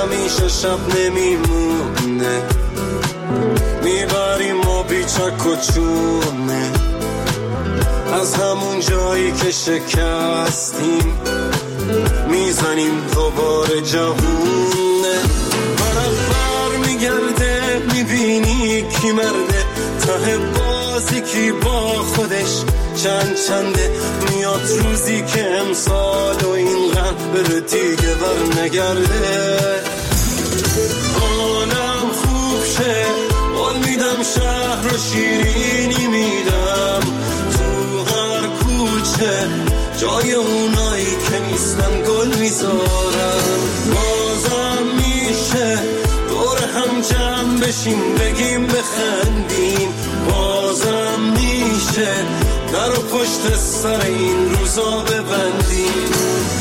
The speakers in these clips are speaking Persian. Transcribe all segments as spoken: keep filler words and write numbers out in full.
همیشه شب نمیمونه، میبریم ما بیچک و چونه، از همون جایی که شکستیم میزنیم دوباره جوونه. برق بر میگرده میبینی کی مرده، ته بازی کی با خودش چند چنده. میاد روزی که امسال و این غم بره دیگه بر نگرده. حالم خوب شه قول میدم، شهر و شیرینی میدم، تو هر کوچه جای اونایی که نیستن گل میذارم. بازم میشه دور هم جمع بشیم بگیم بخندیم، بازم میشه در و پشت سر این روزا ببندیم.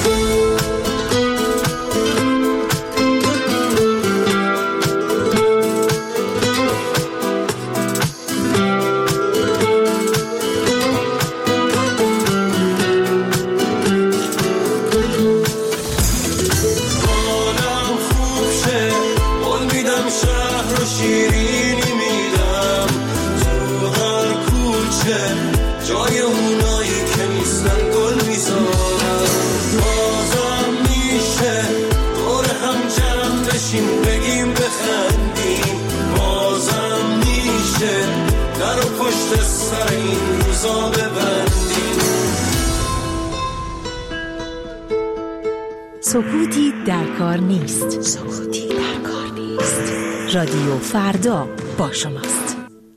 سکوتی در کار نیست. سکوتی در کار نیست. رادیو فردا با شماست.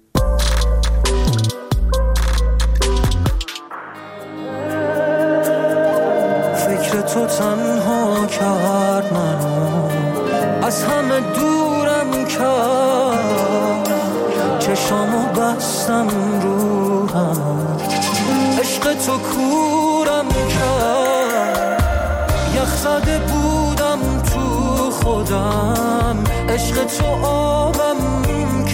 فکر تو تنها کرد منو، از همه دورم کرد، چشامو بستم رو هم، عشق تو کورم کرد. یخ زده بودم تو خودم، عشق تو آبم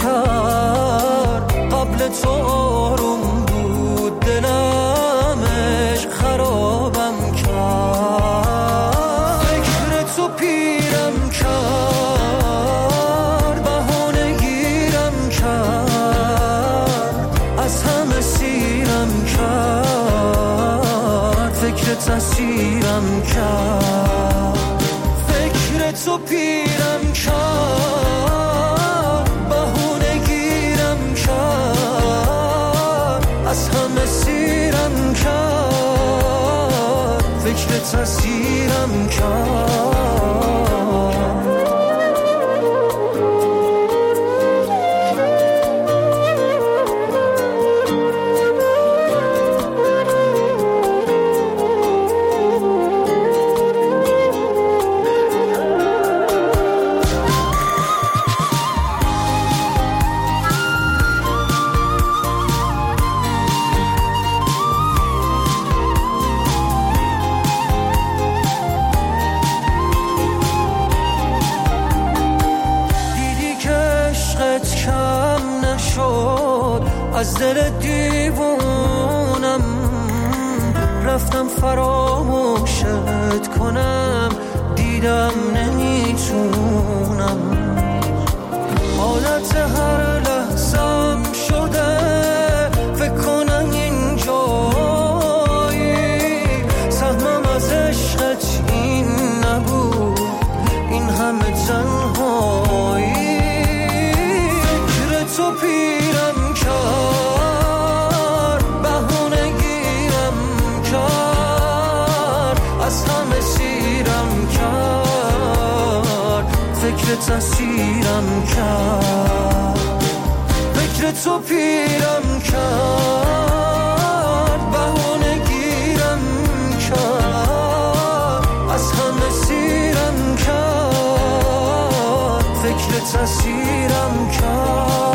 کرد. قبل تو آروم بود دلم، عشق خرابم کرد. فکر تو پیرم کرد، بهانه گیرم کرد، از همه سیرم کرد. فکر تسیرم کرد، فکر تو پیرم کرد، بهونه گیرم کرد، از همه سیرم کرد. فکر تسیرم کرد. از دل دیوونم رفتم فراموشت کنم، دیدم نمیتونم. حالت هر لحظم شده فکر کنم این جایی، سهمم از عشقت این نبود، این همه تنهایی. فکر تو پیرم کرد، بهونه گیرم کرد، از همه سیرم کرد. فکر تسیرم کرد، فکر تو پیرم کرد، بهونه گیرم کرد، از همه سیرم کرد. فکر تسیرم کرد.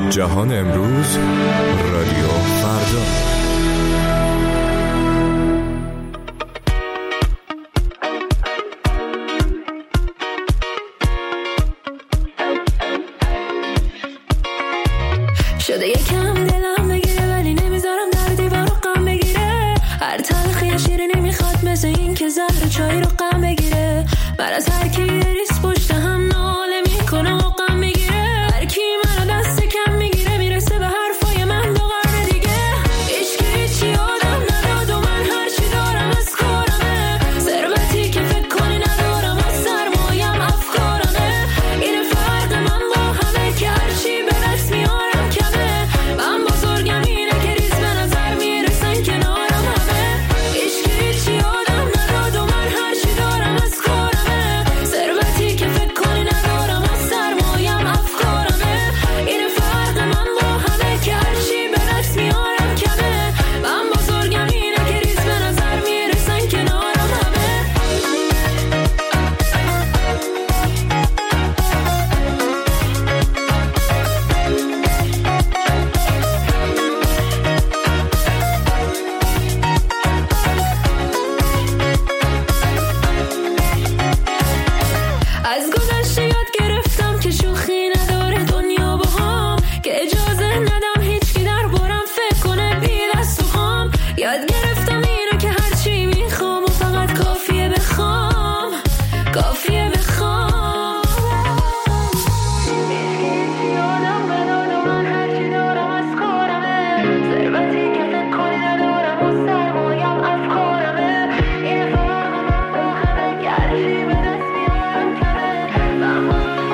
جهان امروز، رادیو فردا. شده یکم دلم بگیره ولی نمیذارم در دیوار رو غم بگیره. هر تلخی شیرینی میخواد مثل این که زهر چای رو غم بگیره. من از هر کی ریس پشت هم ناله میکنه و غم میگیره. هر کی منو دست کم میگیره میرسه به حرفای من دو قرن دیگه. عشق هیچی آدم نداد و من هرچی دارم از کارمه. ثروتی که فکر کنی ندارم و سرمایم افکارمه. این فرق من با همه که هرچی به دست میارم کمه. من بزرگم اینه که ریز به نظر میرسن کنارم همه. عشق هیچی آدم نداد و من هرچی دارم از کارمه. ثروتی که فکر کنی ندارم و سرمایم افکارمه. این فرق من با همه که هرچی به دست میارم کمه. من بزرگم اینه که ریز به نظر میرسن کنارم همه. از گذشته یاد گرفتم که شوخی نداره دنیا با هم. که اجازه ندم هیچکی در بارم فکر کنه بی دست و خام. یاد گرفتم اینو که هرچی میخوام و فقط کافیه بخوام. کافیه بخوام. هیچی آدم نداد و من هرچی دارم از کارمه. ثروتی که فکر کنی ندارم و سرمایم افکارمه. این فرق من با همه که هرچی به دست میارم کمه. من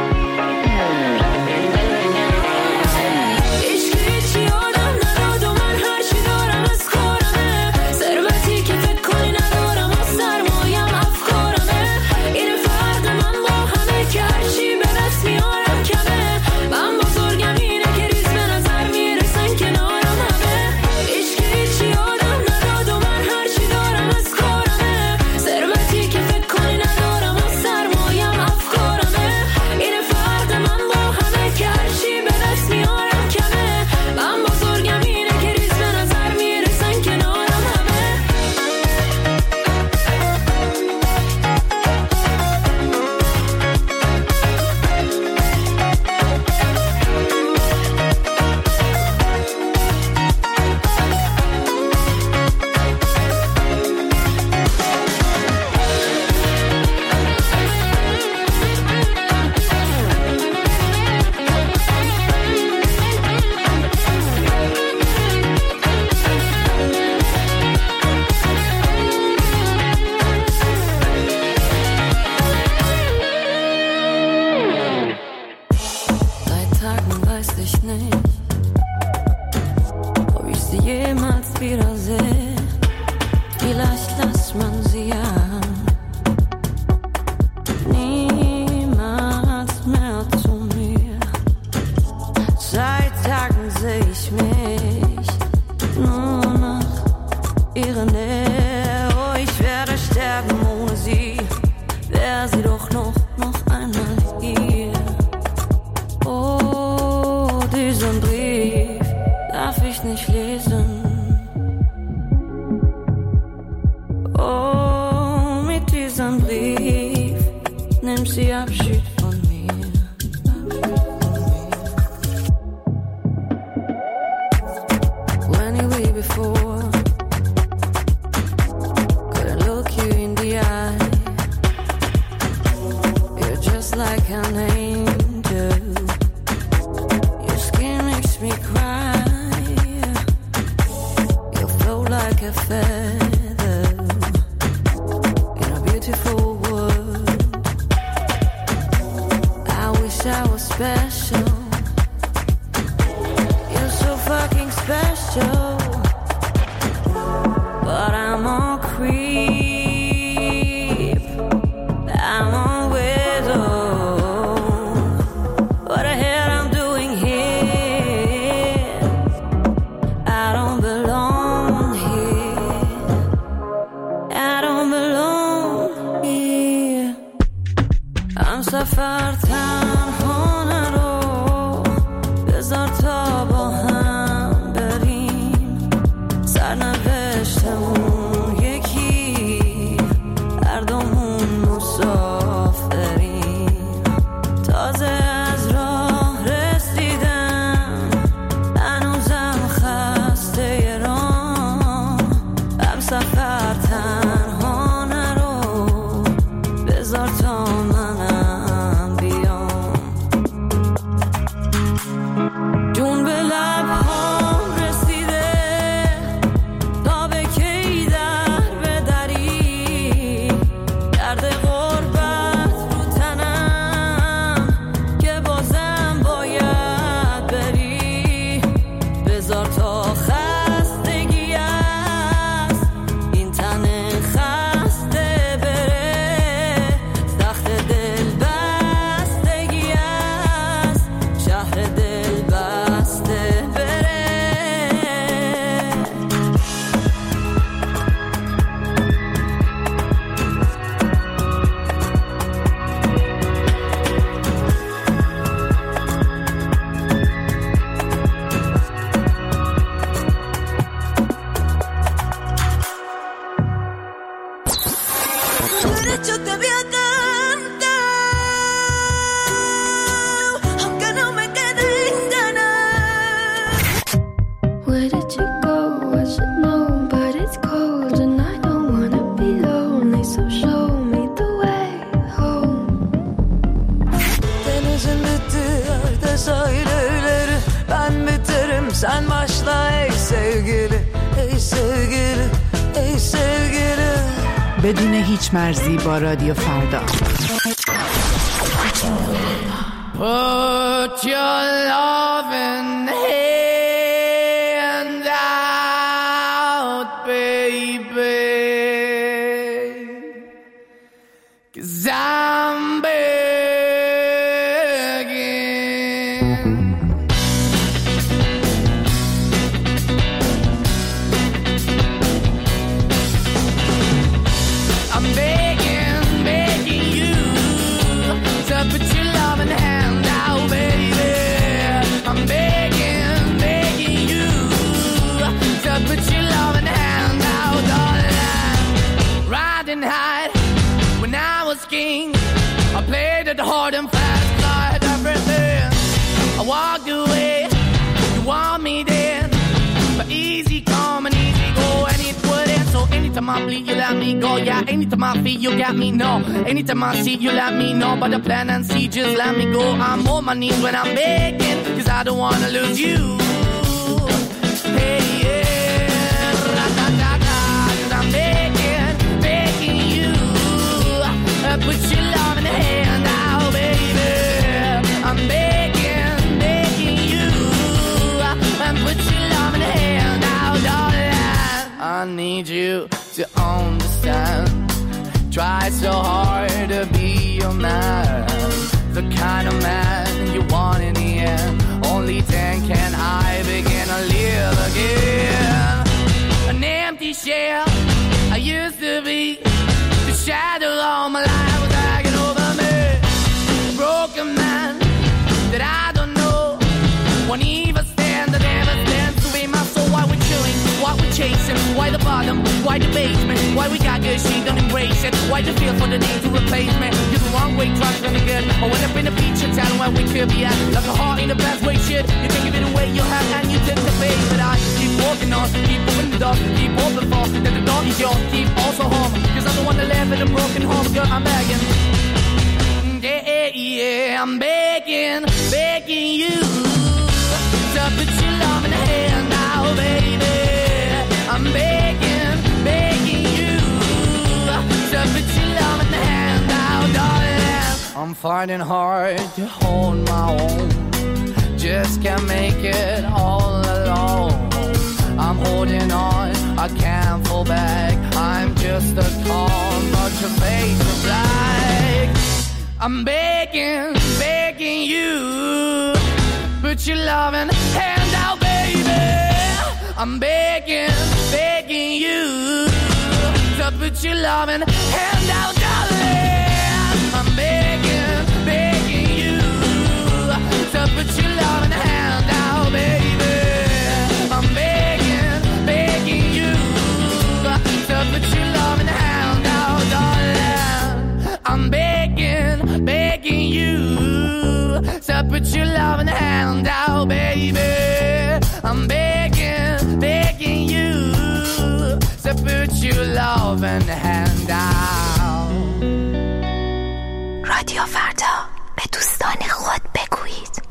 عشق هیچی آدم نداد و من هرچی دارم از کارمه. ثروتی که فکر کنی ندارم و سرمایم افکارمه. این فرق من با همه که هرچی به دست میارم کمه. من بزرگم اینه که ریز به نظر میرسن کنارم همه. عشق هیچی آدم نداد و من هرچی دارم از کارمه. ثروتی که فکر کنی ندارم و سرمایم افکارمه. این فرق من با همه که هرچی به دست میارم کمه. من بزرگم اینه که ریز به نظر میرسن کنارم همه. Seit Tagen weiß ich nicht, ob ich sie jemals wiedersehe. Vielleicht lässt man sie ja niemals mehr zu mir. Seit Tagen seh ich mich nur nach ihrer Nähe. Oh, ich werde sterben ohne sie. Wär sie doch noch, noch einmal hier. Oh, diesen Brief darf ich nicht lesen. Oh, mit diesem Brief nimmt sie Abschied von mir. When you were before, couldn't look you in the eye. You're just like an angel. Your skin makes me cry. You float like a feather in a beautiful world. I wish I was special. You're so fucking special. But I'm a creep. I'm a widow. What the hell I'm doing here? I don't belong here. I don't belong here. I'm سفر تنها نرو. بذار تا دیگر تنها نرو، بذار تا منم بیام. جون به لبهام رسیده، تا به کی در بدری، درد غربت رو تنم که بازم باید بری. بذار تا خستگی است این تن خسته بره، سخت دل بستگی است شهر دل بسته بره. Derecho te voy a cantar, aunque no me queden ganas. Where did you go? I should know, but it's cold and I don't wanna be lonely, so show me the way home. Denizin bittiği yerde sahil evleri, ben biterim sen başla ey sevgili, ey sevgili, ey sevgili. بدون هیچ مرزی با رادیو فردا. Put your loving hand out, baby, 'cause I'm begging. I'm begging, begging you to put your loving hand out, baby. I'm begging, begging you to put your loving hand out, darling. Riding high when I was king, I played it hard and fast, tried everything. I walked away, you want me then, but easy come and easy go, and it wouldn't. So anytime I bleed, you let me go. Yeah, anytime I feel, you got me, no. Anytime I see, you let me know. But the plan and see, just let me go. I'm on my knees when I'm begging, 'cause I don't wanna lose you. Hey, yeah, ra-da-da-da, 'cause I'm begging, begging you, uh, put your love in the hand out, baby. I'm begging, begging you, uh, and put your love in the hand out, darling. I need you to understand. Try so hard to be your man, the kind of man you want in the end. Only then can I begin to live again. An empty shell I used to be, the shadow all my life was hanging over me. A broken man that I don't know, won't even stand, that never stands to be my soul. Why we're chilling, why we're chasing, why the bottom, why the basement, why we got good, she don't embrace it. Why the feel for the need to replace me? You're the wrong way, trying to be good. I went up in the feature town where we could be at, like a heart in the best way, shit. You can give it away, you have, and you tend to pay. But I keep walking on, keep moving the door, keep open for, that the door is yours, keep also home. 'Cause I'm the one that live in a broken home, girl, I'm begging. Yeah, yeah, I'm begging, begging you to put your love in the hand now, baby. I'm begging, begging you to put your love in the hand now, darling. I'm fighting hard to hold my own, just can't make it all alone. I'm holding on, I can't fall back. I'm just a call, but your face is black. I'm begging, begging you, put your loving hand out, baby. I'm begging, begging you to put your loving hand out, darling. I'm begging, begging you to put your loving hand out, baby. I'm begging, begging you to put your loving hand out, darling. I'm begging, begging you to put your loving hand out, baby. I'm begging, begging you to put you love and hand out. رادیو فردا، به دوستان خود بگویید.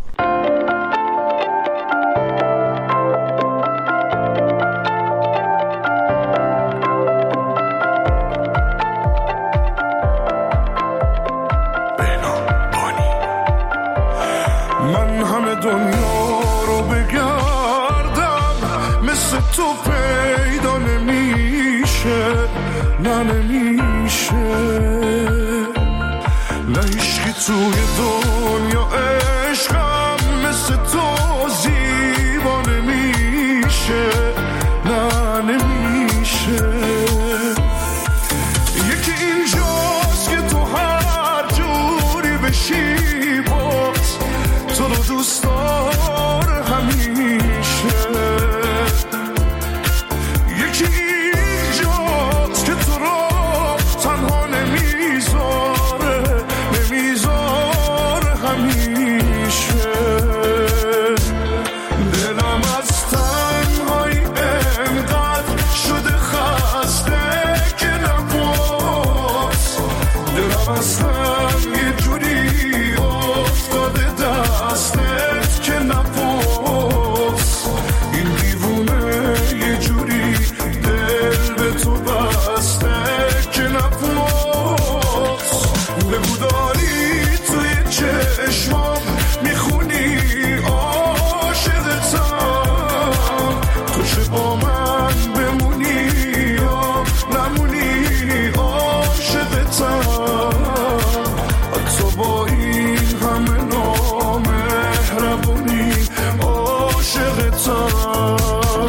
من همه دنیا رو بگردم مثل تو پیدا نمیشه، نه نمیشه، نه هیچکی توی دنیا عشقم مثل تو زیبا نمیشه، نه نمیشه. یکی اینجاست که تو هر جوری بشی باز تو رو دوست داره همیشه. یکی اینجاست که تو رو تنها نمیذاره، نمیذاره همیشه. دلم از تنهایی انقدر شده خسته که نباز، دلم اصلا یه جوری افتاده دستت که نباز. این دیوونه یه جوری دل به تو بسته که نباز. بگو داری توی چشمام میخونی عاشقتم، تو چه با من بمونی یا نمونی عاشقتم. حتی با این همه نامهربونی عاشقتم.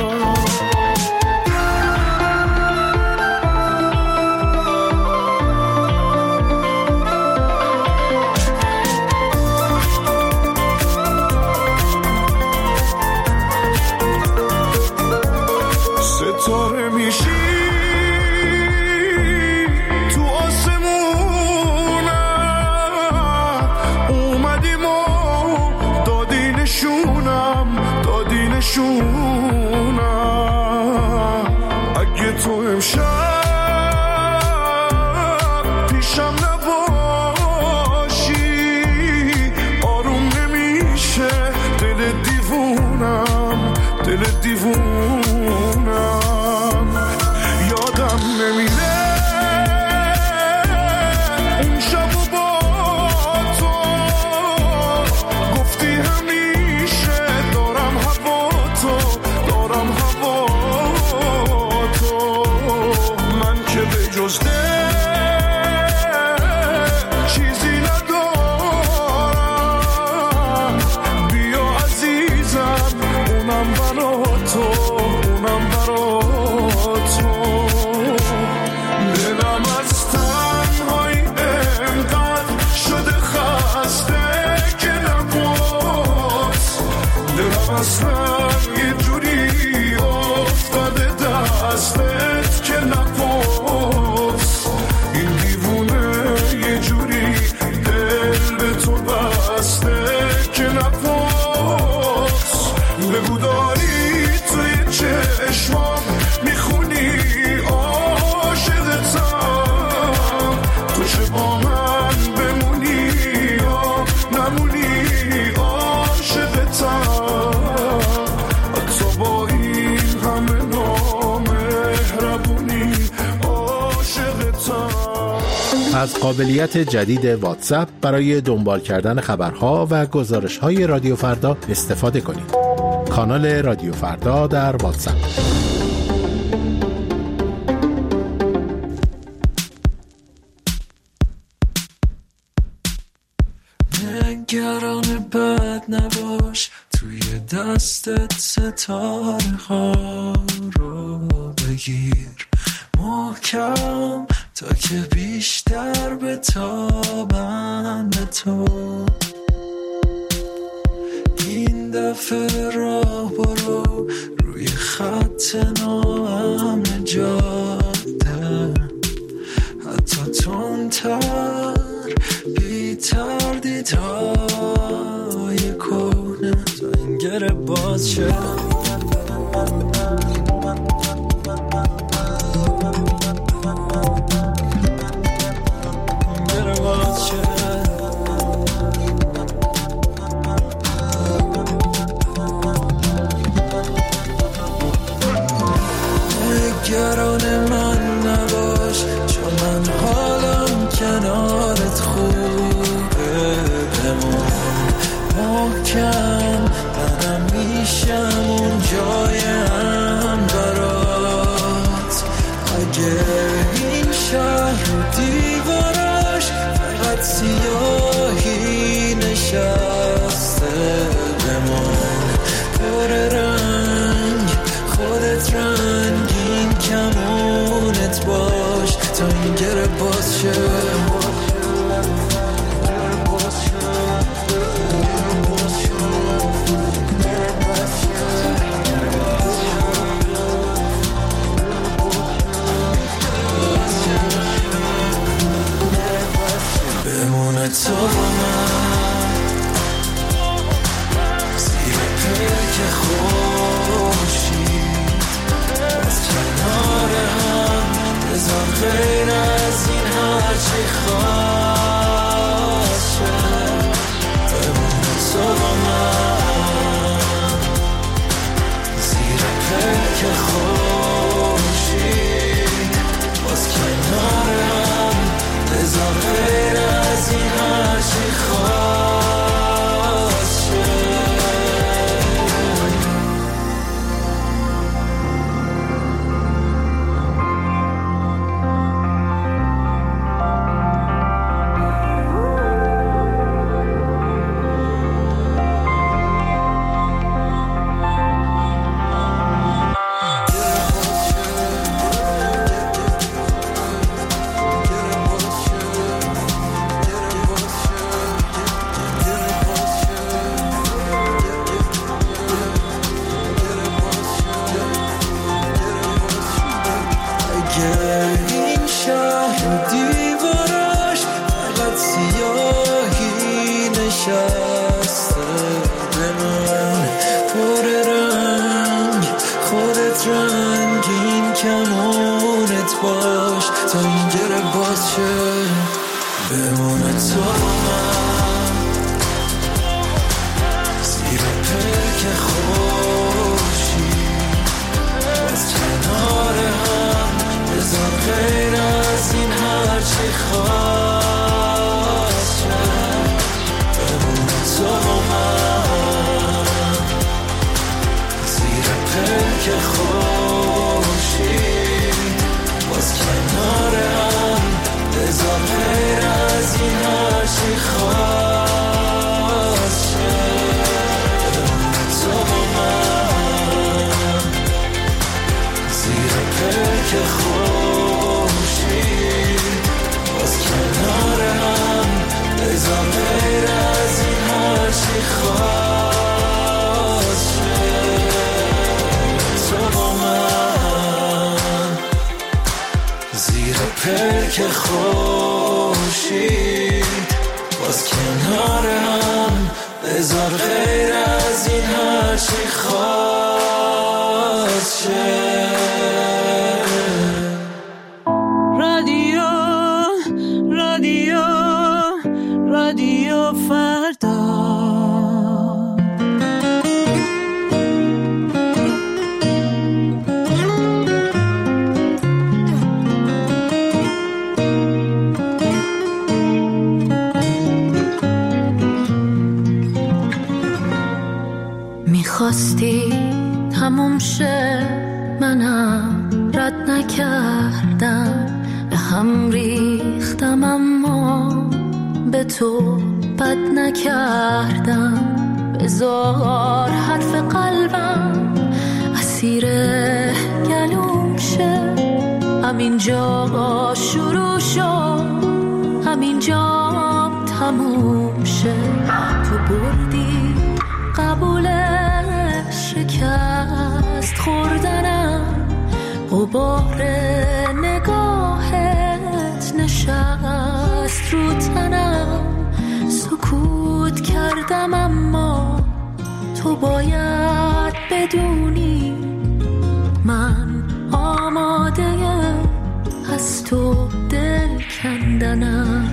ستاره میشی تو آسمونم، اومدیم و دادی نشونم، دادی نشونم. اگه تو امشب پیشم نباشی آروم نمیشه دل دیوونم، دل دیوونم. یادم نمیره اون شب و با تو گفتی همیشه دارم هوا تو، دارم هوا تو. من که به جز دل چیزی ندارم، بیا عزیزم اونم برا تو، اونم برا تو. دلم از تنهایی انقدر شده خسته که نباز، دلم اصلا یه جوری افتاده دستت که نباز. این دیوونه یه جوری دل به تو بسته که نباز. بگو داری توی چشمام میخونی عاشقتم، تو چه با من بمونی یا نمونی عاشقتم. حتی با این همه نامهربونی عاشقتم. از قابلیت جدید واتساپ برای دنبال کردن خبرها و گزارش‌های رادیو فردا استفاده کنید. کانال رادیو فردا در واتساپ. نگران بد نباش، توی دستت ستاره ها رو بگیر محکم تا که بیشتر بتابن به تو. این دفعه راه برو روی خط ناامن جاده، حتی تندتر بی تردیدهای کهنه تا این گره باز شه. کنارت خوبه بمون محکم منم میشم اون جایم برات اگه این شهر و دیواراش فقط سیاهی نشسته بمون پر رنگ خودت رنگین کمونت باش تا این گره باز شه بمونه تو با من زیر پلک خورشید باز کنار هم بذار غیر از این هرچی خواست شه بمونه تو با من زیر پلک خورشید باز کنار هم بذار غیر از این هرچی خواست شه این شهر و دیواراش فقط سیاهی نشسته به من پر رنگ خودت رنگین کمونت باش تا این گره باز شه بمونه تو با من زیر پلک خورشید باز کنار هم بذار غیر از این هرچی خواست شه بمونه تو با من زیر پلک خورشید باز کنار هم بذار غیر از این هرچی خواست شه بمونه تو با من زیر پلک خورشید باز کنار هم بذار غیر از این هرچی خواست شه تو با من زیر پلک خورشید باز کنار هم بذار غیر از این هرچی خواست شه میخواستی تموم شه منم رد نکردم به هم ریختم اما به تو بد نکردم بذار حرف قلبم اسیر گلوم شه همینجا شروع شد همینجا تموم شه تو بردی قبول شکست خوردنم غبار نگاهت نشست رو تنم سکوت کردم اما تو باید بدونی من آماده از تو دل کندنم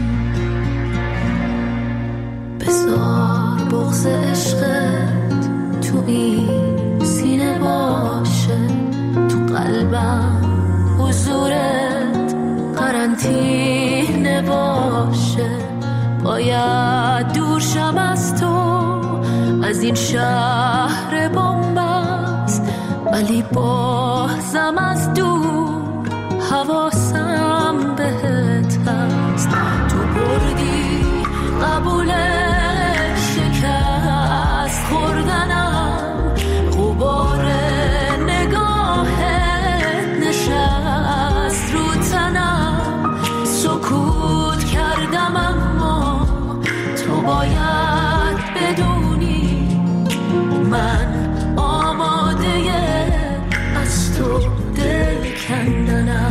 بذار بغض عشقت تو این سینه باشه تو قلبم حضورت قرار قرنطینه باشه، باید دور شم از تو، از این شهر بنبست، ولی بازم از دور حواسم بهت هست. تو بردی قبول شکست خوردنم، غبار نگاهت نشست رو تنم، سکوت کردم اما تو باید بدونی من آماده از تو دل کندنم.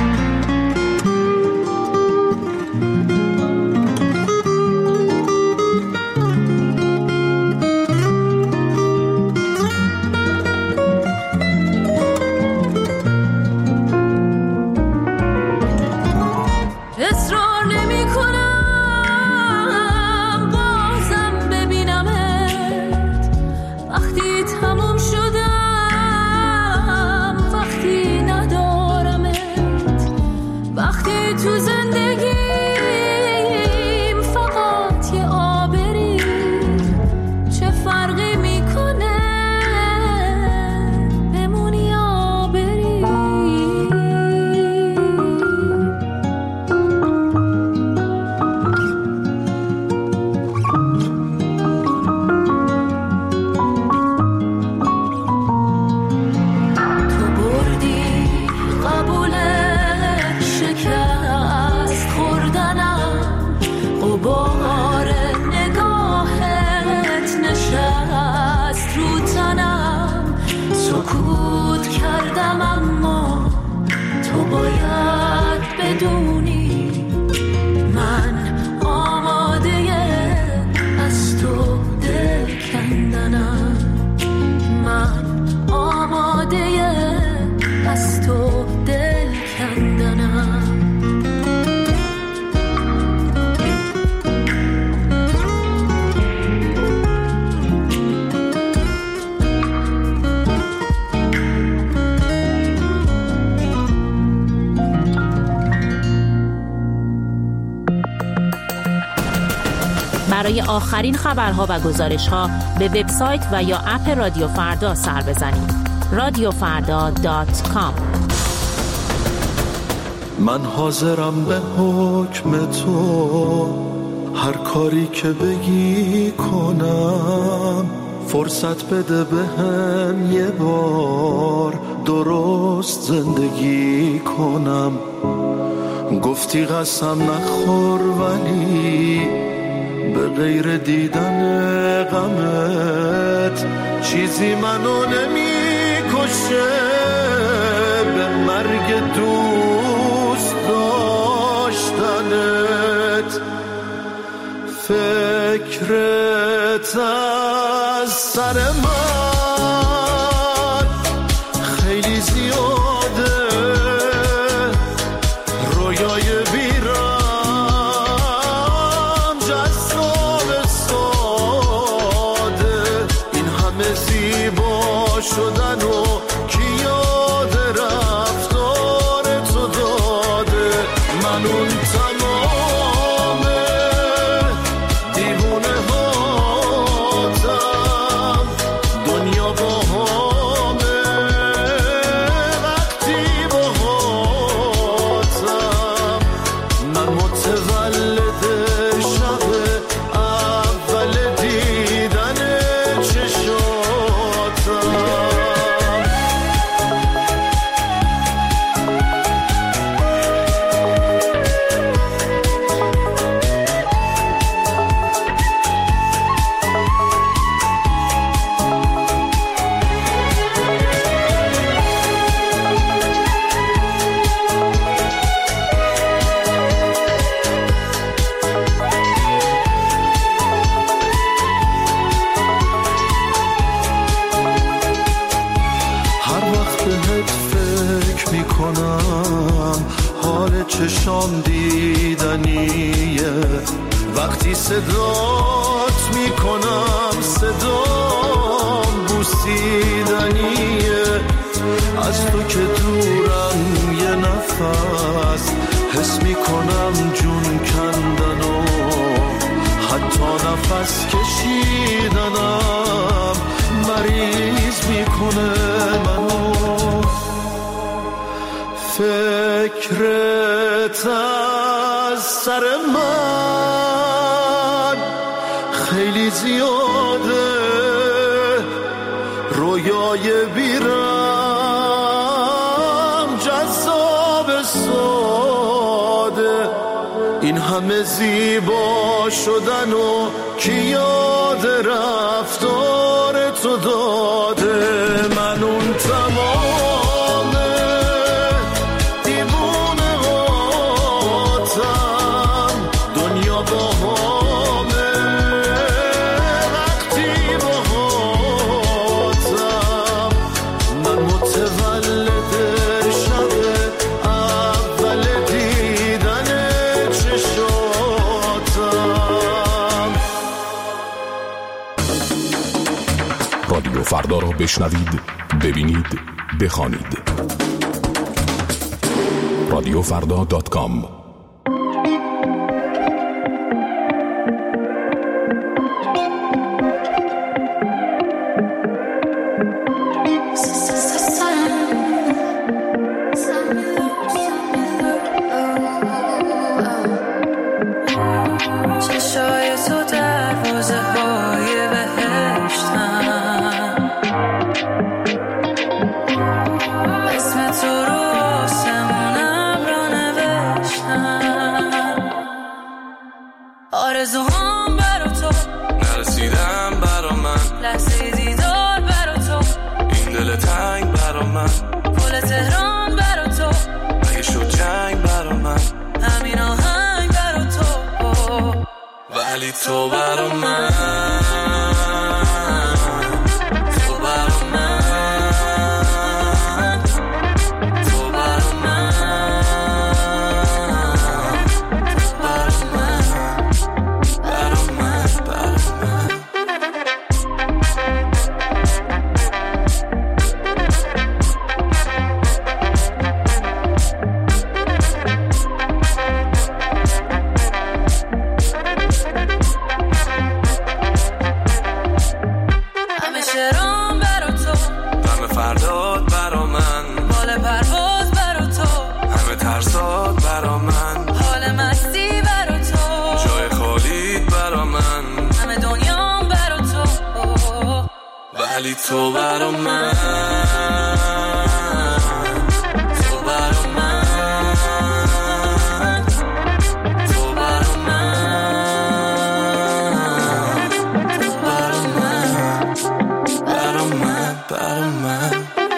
برای آخرین خبرها و گزارش‌ها به وبسایت و یا اپ رادیو فردا سر بزنید. رادیو فردا دات کام. من حاضرم به حکم تو، هر کاری که بگی کنم، فرصت بده بهم یه بار درست زندگی کنم. گفتی قسم نخور ولی به غیر دیدن غمت چیزی منو نمی کشه، به مرگ دوست داشتنت. فکرت از سر من خیلی زیاده، رویای بیرم جذاب ساده، این همه زیبا شدن و کی یاد رفتار تو داده. من اون تمام دیوونه هاتم، دنیا با همه وقتی با هاتم. من متولد شب اول دیدن چشاتم. چشام دیدنیه وقتی صدات میکنم، صدام بوسیدنیه. از تو که دورم یه نفس حس نفس کشیدنم مریض میکنه منو. فکرت از سر من خیلی زیاده، رویای بیرم جذاب ساده، این همه زیبا شدن و کی یاد رفتار تو داده. من اون تمام دیوونه هاتم، دنیا با همه وقتی با هاتم. من متولد شب اول دیدن چشاتم. رادیو فردا را بشنوید، ببینید، بخوانید. رادیو فردا دات کام. آرزوهام برا تو نرسیدم برا من، لحظه دیدار برا تو، این دل تنگ برا من، پل تهران برا تو، اگه شد جنگ برا من، همین آهنگ برا تو، ولی تو برا من، تو برا من، تو برا من، برا من، برا من. همه شعرام برا تو، غم فرداد برا من، بال پرواز برا تو، همه ترسات برا من، حال مستی برا تو، جای خالی برا من، همه دنیام برا تو، ولی تو برا من، تو برا من، تو برا من، تو برا من، برا من، برا من.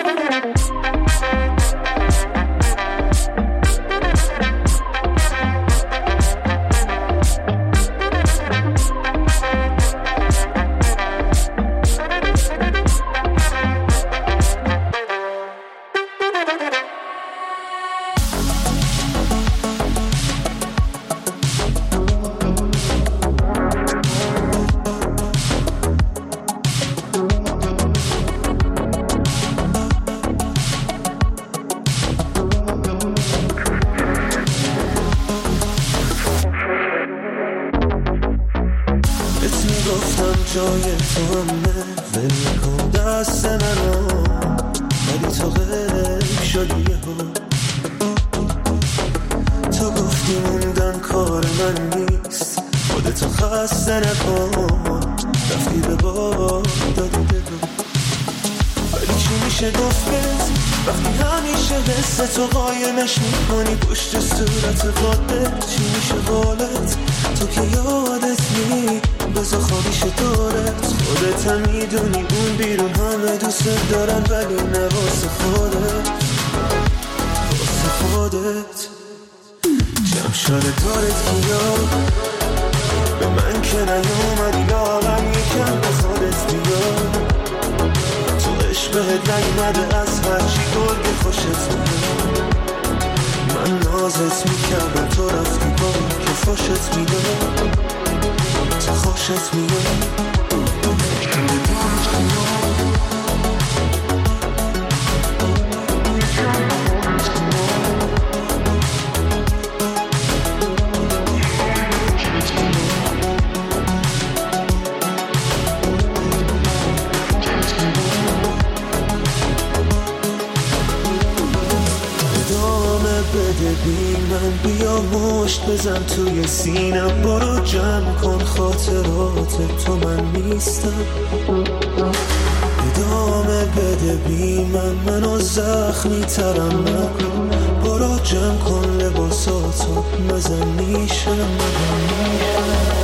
گفتم جای تو همه ول کن دست منو، ولی تو غیب شدی یهو. تو گفتی موندن کار من نیست، خودتو خسته نکن، رفتی به بابا دادی بگو. ولی چی میشه گفت بز وقتی همیشه حس تو قایمش میکنی پشت صورت قادر؟ چی میشه بالت تو که یادت نی بزا خوابیش دارت؟ خودت هم میدونی اون بیرون همه دوست دارن، ولی نه واسه خودت، واسه خودت. جمشان دارت کیا به من که نیومدی لاغم یکم به خودت بیاد. تو عشق بهت نیومده از هرچی گرگ خوشت میاد. من نازت میکردم تو رفتی با که خوشت میاد، تو خوشت میاد. من بیا مشت بزن توی سینم، برو جمع کن خاطرات تو، من نیستم. ادامه بده بی من، منو زخمی ترم نکن، برو جمع کن لباساتو، مزن میشم مزن میشم.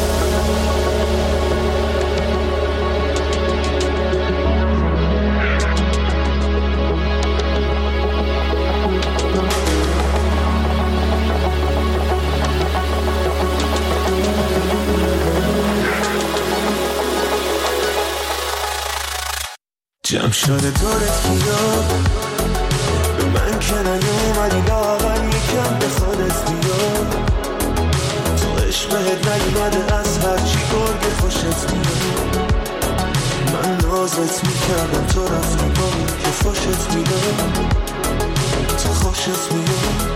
جمع شده دارت کیا به من که نیومدی، لاغر یکم به خودت بیا. تو عشقت نیومده از هرچی گرگ خوشت میاد. من نازت میکردم تو رفتی با من که خوشت میاد، تو خوشت میاد.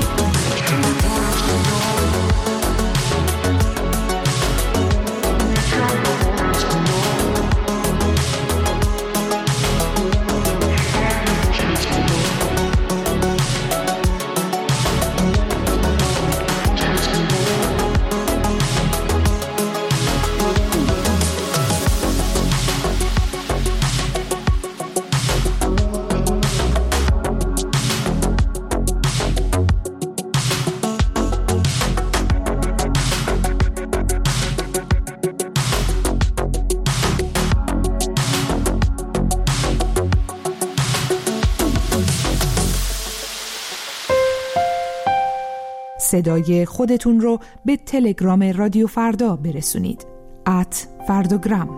صدای خودتون رو به تلگرام رادیو فردا برسونید. ات فردوگرام.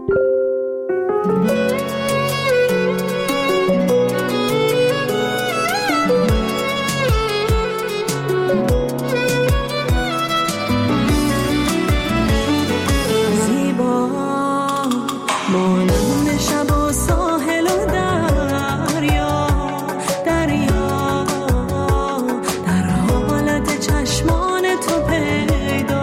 زیبا مانند شب و ساحل و دریا، دریا در حالت چشمان تو پیدا.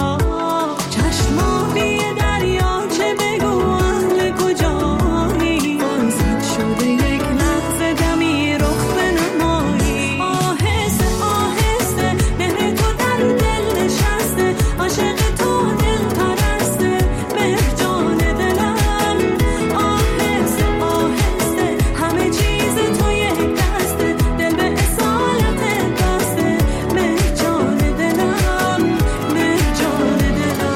چشمانی دریا چه بگو اهل کجایی، آزاد شده یک لحظه دمی رخ بنمایی. آهسته آهسته مهر تو در دل نشسته، عاشق تو دل پرسته، مهر جان دلم. آهسته آهسته همه چیز تو یک دسته، دل به اصالت بسته، مهر جان دلم، مهر جان دلم.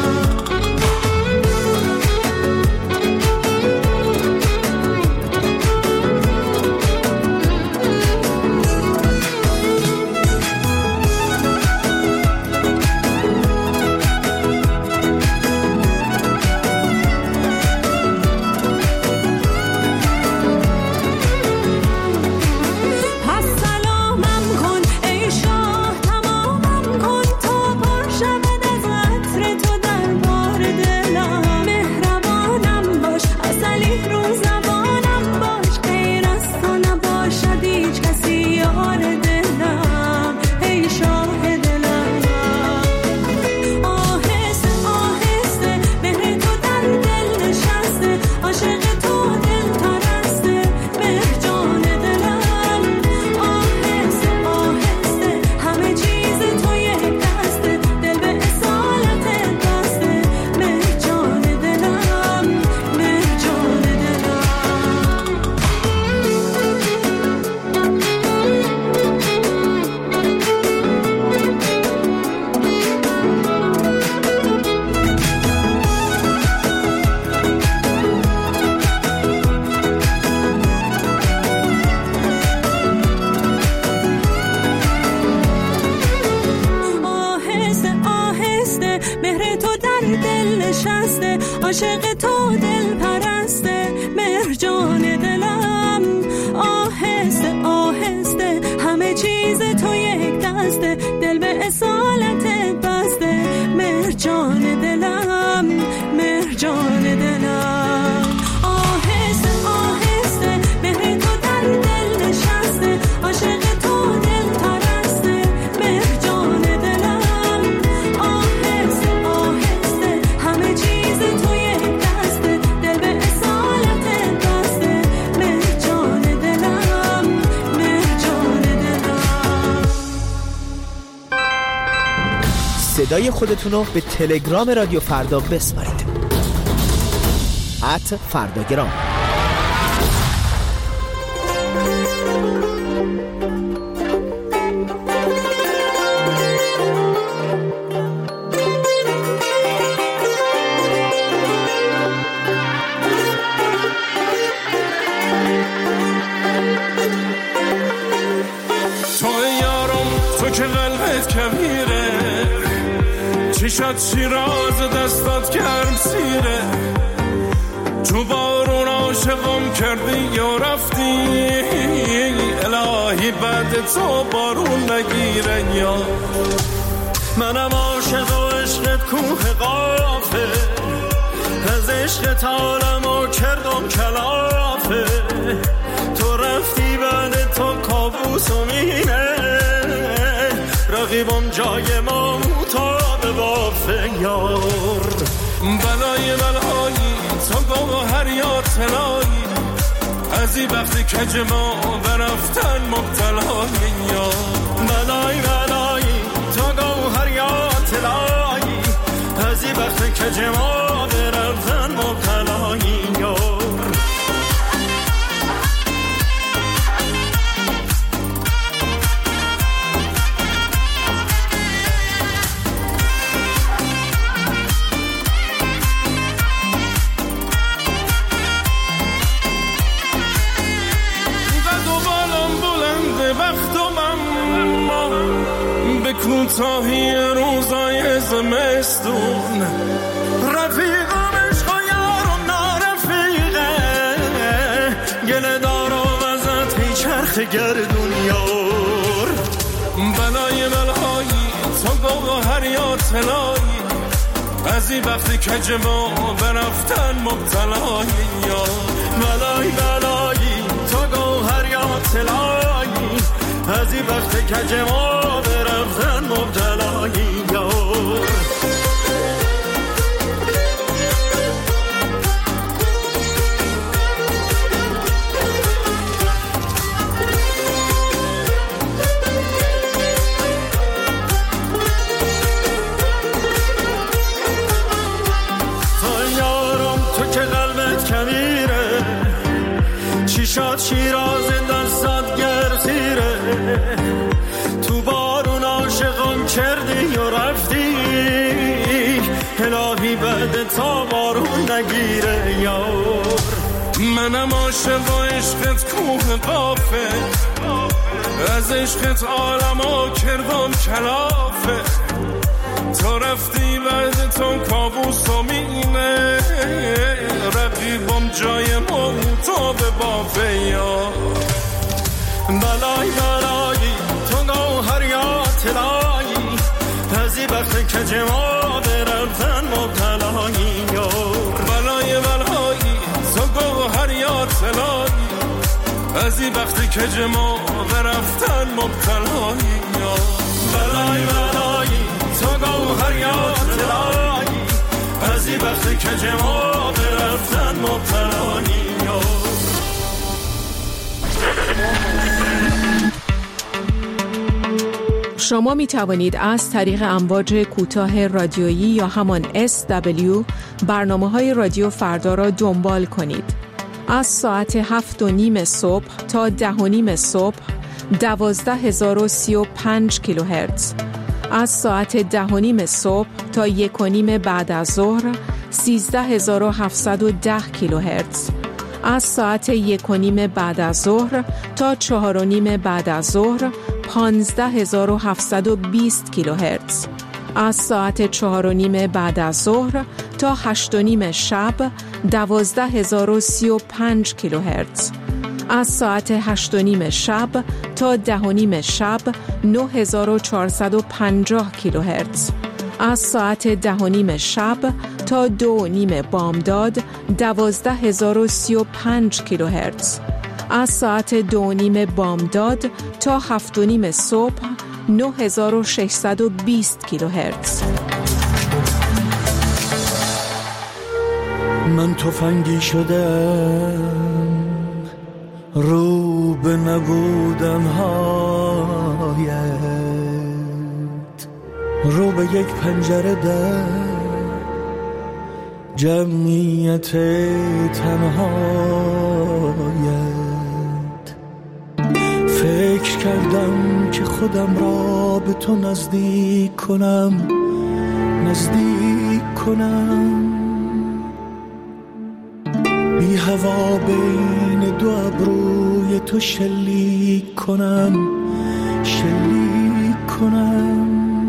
پس سلامم کن ای شاه، تمامم کن تا پر شود از عطر تو در بار دلم. مهربانم باش، عسلی رو زبانم باش، غیر از تو نباشد هیچ کسی یار دلم، ای شاه دلم. آهسته آهسته مهر تو در دل نشسته، عاشق تو دل پرسته، مهر جان دلم. آهسته آهسته همه چیز تو یک دسته، دل به اصالت بسته، مهر جان دلم، مهر جان دلم. آهسته آهسته مهر تو در دل نشسته، عاشق تو دل پرسته، مهر جان دلم. آهسته آهسته همه چیز تو یک دسته، دل به اصالت بسته، مهر جان دلم، مهر جان دلم. آهسته آهسته مهر تو در دل نشسته، عاشق تو دل پرسته، مهر جان دلم. آهسته آهسته همه چیز تو یک دسته، دل به اصالت بسته، مهر جان دلم، مهر جان دلم. صدای خودتون رو به تلگرام رادیو فردا بسپارید. ات فرداگرام. چشات شیراز دستات گرم سیره، تو بارون عاشقم کردی یا رفتی، الهی بعد تو بارون نگیره. یا منم عاشق و عشقت کوه قافه، از عشقت عالمو کردم کلافه، تو رفتی بعد تو کابوس و مینه، رقیبم جای ما مطابه بافه. یار بلای بلایی تو گوهر یا طلایی، از این وقتی کج ما برفتن مبتلای. یار بلای بلایی تو گوهر یا طلایی، از این وقتی کج ما برفتن مبتلای. یار کوتاهی روزای زمستون، رفیقم عشق و یارم نارفیقه، گله دارم ازت هی چرخ گردون. یار بلای بلایی تو گوهر یا طلایی، از این وقتی کج ما برفتن مبتلای. یار بلای بلایی تو گوهر یا طلایی، از این وقتی کج ما برفتن مبتلای. یار تو یارم تو که قلبت کمیره، چیشات شیراز دستات گرسیره، تو بارون عاشقم کردی و رفتی، الهی بعد تا بارون نگیره. یار منم عاشق و عشقت کوه قافه، از عشقت عالمو کردم کلافه، تو رفتی بعد تو کابوس و مینه، رقیبم جای ما تو به بافه. یار بلای بلایی تو گوهر یا طلایی، از این وقت کج ما برفتن مبتلای. یار بلای بلایی تو گوهر یا طلایی، از این وقت کج ما برفتن مبتلای. یار بلای بلایی تو گوهر یا طلایی، از این وقت کج ما برفتن مبتلای. یار شما می توانید از طریق امواج کوتاه رادیویی یا همان اس دبلیو برنامه های رادیو فردا را دنبال کنید. از ساعت هفت و نیم صبح تا ده و نیم صبح دوازده هزار و سی و پنج کیلوهرتز، از ساعت ده و نیم صبح تا یک و نیم بعد از ظهر سیزده هزار و هفتصد و ده کیلوهرتز، از ساعت یک و نیم بعد از ظهر تا چهار و نیم بعد از ظهر پانزده هزار و هفتصد و بیست کیلوهرتز، از ساعت چهار و نیم بعد از ظهر تا هشت و نیم شب دوازده هزار و سی و پنج کیلوهرتز، از ساعت هشت و نیم شب تا ده و نیم شب نه هزار و چهارصد و پنجاه کیلوهرتز، از ساعت ده و نیم شب تا دو و نیم بامداد دوازده هزار و سی و پنج کیلوهرتز، از ساعت دو و نیم بامداد تا هفت و نیم صبح نه هزار و ششصد و بیست کیلوهرتز. من تفنگی شدم رو به نبودن هایت، رو به یک پنجره در جمعیت تنهایت. فکر کردم که خودم را به تو نزدیک کنم، نزدیک کنم، بی هوا بین دو ابروی تو شلیک کنم، شلیک کنم.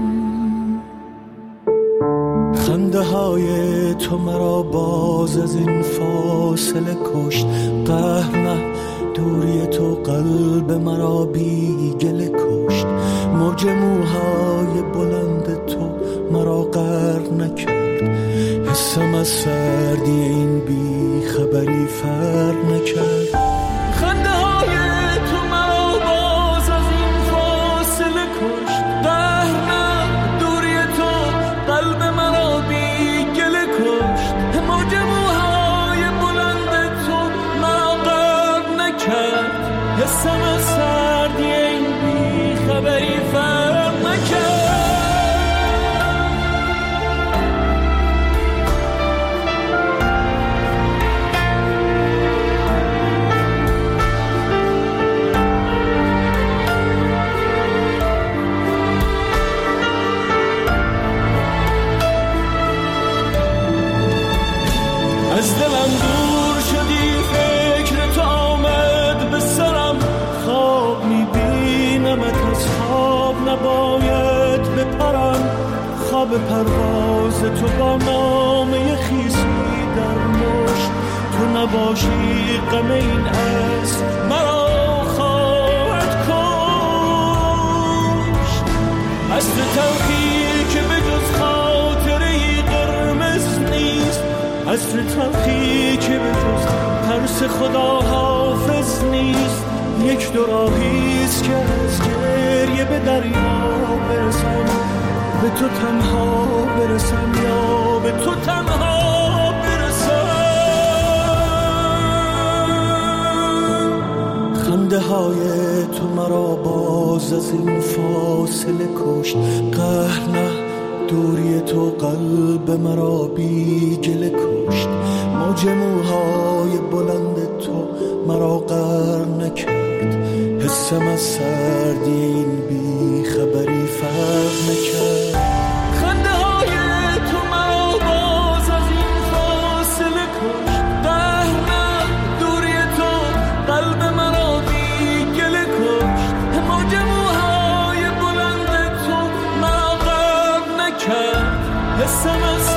خنده های تو مرا باز از این فاصله کشت، قهر نه دوری تو قلب مرا بی گله کشت. موج موهای بلند تو مرا غرق نکرد، حسم از سردی این بی خبری فرق نکرد. خنده های تو مرا باز از این فاصله کشت، قهر نه دوری تو قلب مرا بی گله کشت. موج موهای بلند تو مرا غرق نکرد، حسم از سردی این بی خبری فرق نکرد. از دلم دور شدی، فکر تو آمد به سرم، خواب میبینمت از خواب نباید بپرم. خواب پرواز تو با نامه خیسی در مشت، تو نباشی غم این اسب مرا خواهد کشت. عصر تلخی که به جز خاطره‌ای قرمز نیست، عصر تلخی که به جز ترس خدا حافظ نیست. یک دو راهیست که از گریه به دریا برسم، به تو تنها برسم یا به تو تنها برسم. خنده های تو مرا باز از این فاصله کشت، قهر نه دوری تو قلب مرا بی گله کشت. موج موهای بلند تو مرا غرق نکرد، حسم از سردی این بی خبری فرق نکرد. خنده های تو مرا باز از این فاصله کشت، قهر نه دوری تو قلب مرا بی گله کشت. موج موهای بلند تو مرا غرق نکرد، حسم از